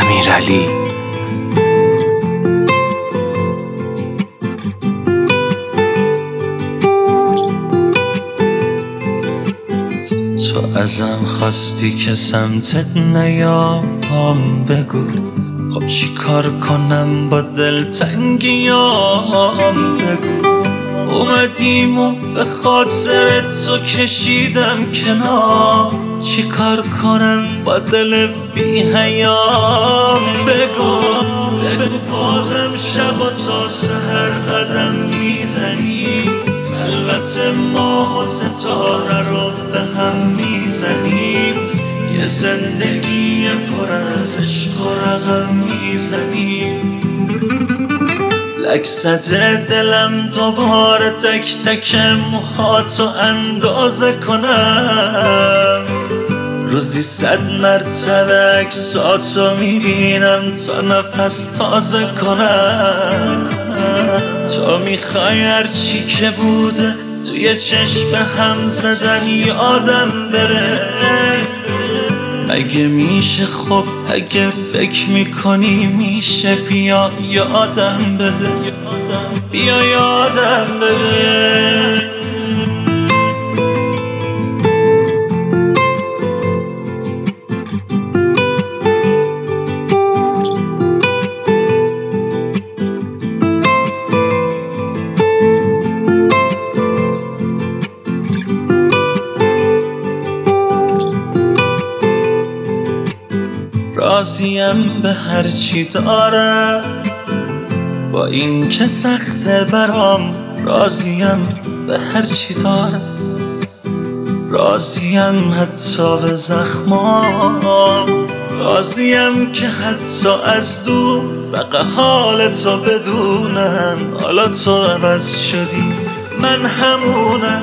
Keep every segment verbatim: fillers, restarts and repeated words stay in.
امیرعلی. تو ازم خواستی که سمتت نیام، بگو خب چی کار کنم با دلتنگیام، بگو اومدیم و به خاطر تو کشیدم کنار، چی کار کنم با دل بی حیام، بگو بگو بازم شب و تا سحر قدم میزنی، البته ماه و ستاره رو به هم میزنیم، یه زندگی پر از عشق و رقم میزنیم. لک زده دلم دوباره تک تک موهاتو اندازه کنم، روزی صد مرتبه عکساتو میبینم تا نفس تازه کنم. تو میخوای هرچی که بوده توی چشم هم زدن یادم بره، مگه میشه؟ خب اگه فکر میکنی میشه بیا یادم بده، بیا یادم بده. راضیم به هر چی دارم، با این که سخته برام، راضیم به هر چی دارم، راضیم حتی به زخمام، راضیم که حتی از دور فقط حال تو بدونم، حالا تو عوض شدی من همونم.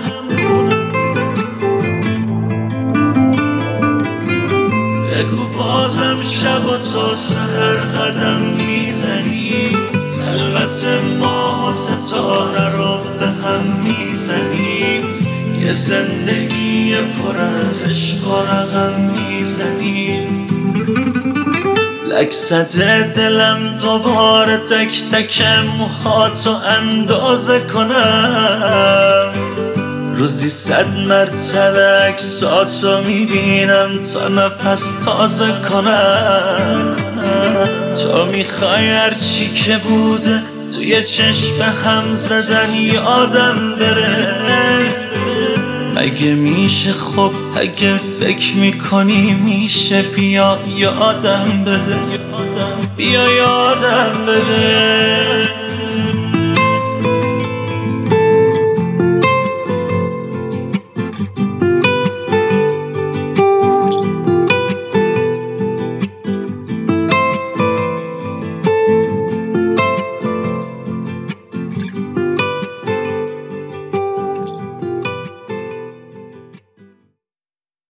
بگو بازم شب و تا سحر قدم میزنی، البته ماه و ستاره رو به هم میزنیم، یه زندگی پر از عشق و رقم میزنیم. لک زده دلم دوباره تک تک موهاتو اندازه کنم، روزی صد مرتبه عکساتو میبینم تا نفس تازه کنم. تو میخوای هرچی که بوده توی چشم هم زدن یادم بره، مگه میشه؟ خب اگه فکر میکنی میشه بیا یادم بده، بیا یادم بده.